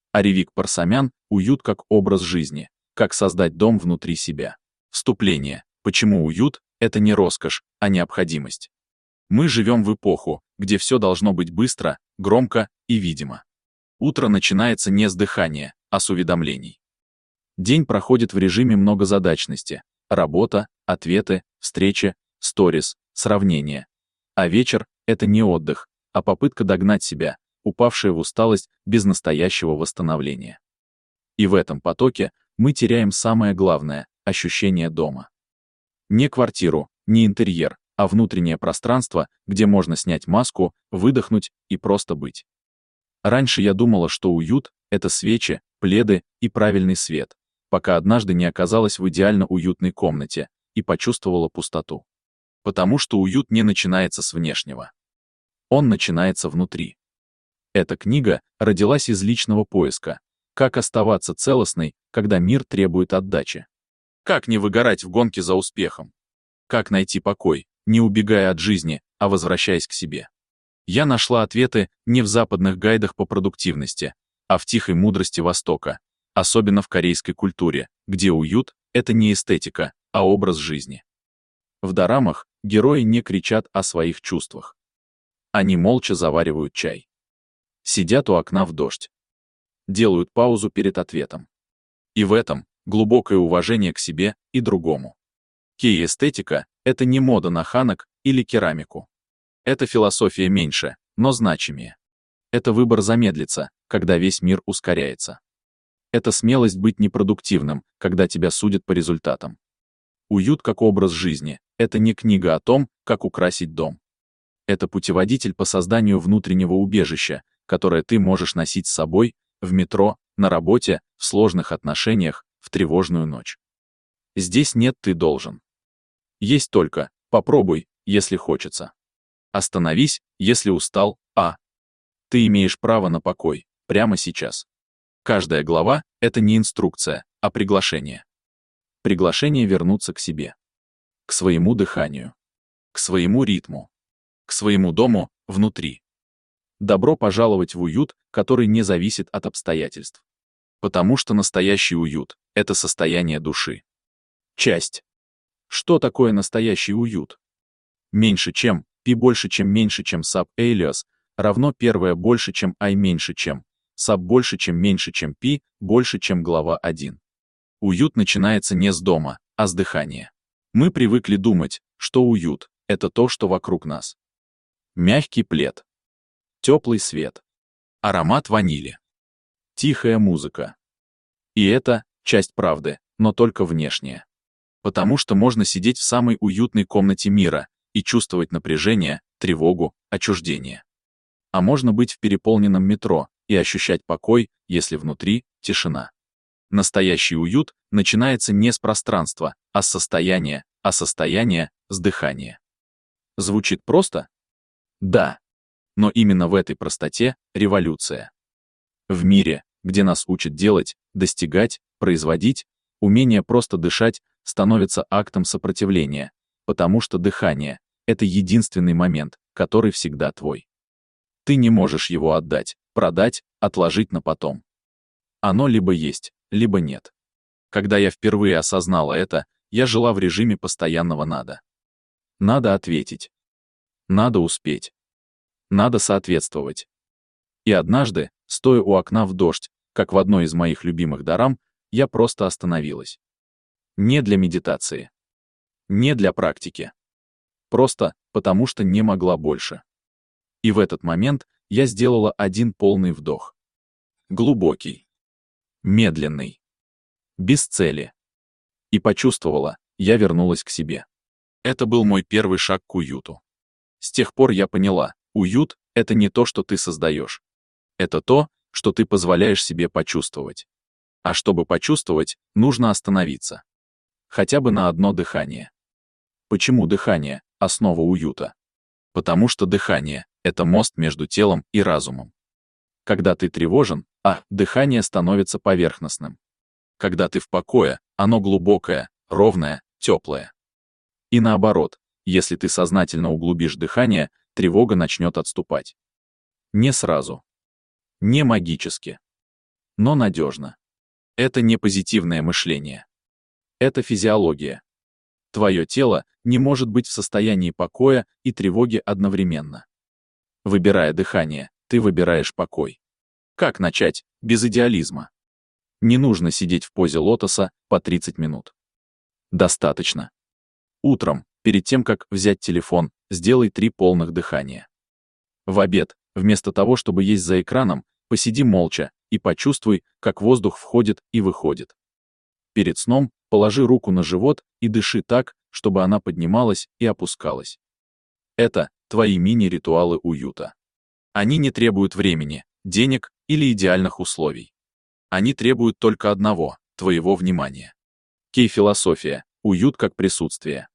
Аревик Парсамян «Уют как образ жизни. Как создать дом внутри себя». Вступление. Почему уют — это не роскошь, а необходимость? Мы живем в эпоху, где все должно быть быстро, громко и видимо. Утро начинается не с дыхания, а с уведомлений. День проходит в режиме многозадачности. Работа, ответы, встречи, сторис, сравнения. А вечер — это не отдых, а попытка догнать себя, упавшая в усталость без настоящего восстановления. И в этом потоке мы теряем самое главное — ощущение дома. Не квартиру, не интерьер, а внутреннее пространство, где можно снять маску, выдохнуть и просто быть. Раньше я думала, что уют — это свечи, пледы и правильный свет, пока однажды не оказалась в идеально уютной комнате и почувствовала пустоту. Потому что уют не начинается с внешнего. Он начинается внутри. Эта книга родилась из личного поиска. Как оставаться целостной, когда мир требует отдачи? Как не выгорать в гонке за успехом? Как найти покой, не убегая от жизни, а возвращаясь к себе? Я нашла ответы не в западных гайдах по продуктивности, а в тихой мудрости Востока, особенно в корейской культуре, где уют — это не эстетика, а образ жизни. В дорамах герои не кричат о своих чувствах. Они молча заваривают чай. Сидят у окна в дождь. Делают паузу перед ответом. И в этом глубокое уважение к себе и другому. Кей-эстетика — это не мода на ханок или керамику. Это философия меньше, но значимее. Это выбор замедлиться, когда весь мир ускоряется. Это смелость быть непродуктивным, когда тебя судят по результатам. Уют как образ жизни — это не книга о том, как украсить дом. Это путеводитель по созданию внутреннего убежища, которое ты можешь носить с собой в метро, на работе, в сложных отношениях, в тревожную ночь. Здесь нет «ты должен». Есть только «попробуй, если хочется». Остановись, если устал, ты имеешь право на покой, прямо сейчас. Каждая глава — это не инструкция, а приглашение. Приглашение вернуться к себе. К своему дыханию. К своему ритму. К своему дому внутри. Добро пожаловать в уют, который не зависит от обстоятельств. Потому что настоящий уют — это состояние души. Часть. Что такое настоящий уют? Меньше чем, пи больше чем меньше чем саб элиас, равно первое больше чем ай меньше чем, саб больше чем меньше чем пи, больше чем глава 1. Уют начинается не с дома, а с дыхания. Мы привыкли думать, что уют — это то, что вокруг нас. Мягкий плед. Теплый свет. Аромат ванили. Тихая музыка. И это часть правды, но только внешняя. Потому что можно сидеть в самой уютной комнате мира и чувствовать напряжение, тревогу, отчуждение. А можно быть в переполненном метро и ощущать покой, если внутри тишина. Настоящий уют начинается не с пространства, а с состояния, с дыхания. Звучит просто? Да. Но именно в этой простоте революция. В мире, где нас учат делать, достигать, производить, умение просто дышать становится актом сопротивления, потому что дыхание — это единственный момент, который всегда твой. Ты не можешь его отдать, продать, отложить на потом. Оно либо есть, либо нет. Когда я впервые осознала это, я жила в режиме постоянного «надо». Надо ответить. Надо успеть. Надо соответствовать. И однажды, стоя у окна в дождь, как в одной из моих любимых дорам, я просто остановилась. Не для медитации. Не для практики. Просто потому что не могла больше. И в этот момент я сделала один полный вдох. Глубокий. Медленный. Без цели. И почувствовала, я вернулась к себе. Это был мой первый шаг к уюту. С тех пор я поняла, уют — это не то, что ты создаешь. Это то, что ты позволяешь себе почувствовать. А чтобы почувствовать, нужно остановиться. Хотя бы на одно дыхание. Почему дыхание — основа уюта? Потому что дыхание — это мост между телом и разумом. Когда ты тревожен, дыхание становится поверхностным. Когда ты в покое, оно глубокое, ровное, теплое. И наоборот, если ты сознательно углубишь дыхание, тревога начнет отступать. Не сразу. Не магически. но надежно. Это не позитивное мышление. Это физиология. Твое тело не может быть в состоянии покоя и тревоги одновременно. Выбирая дыхание, ты выбираешь покой. Как начать без идеализма? Не нужно сидеть в позе лотоса по 30 минут. Достаточно. Утром, перед тем, как взять телефон, сделай 3 полных дыхания. В обед, вместо того, чтобы есть за экраном, посиди молча и почувствуй, как воздух входит и выходит. Перед сном положи руку на живот и дыши так, чтобы она поднималась и опускалась. Это твои мини-ритуалы уюта. Они не требуют времени, денег или идеальных условий. Они требуют только одного — твоего внимания. Кей-философия. Уют как присутствие.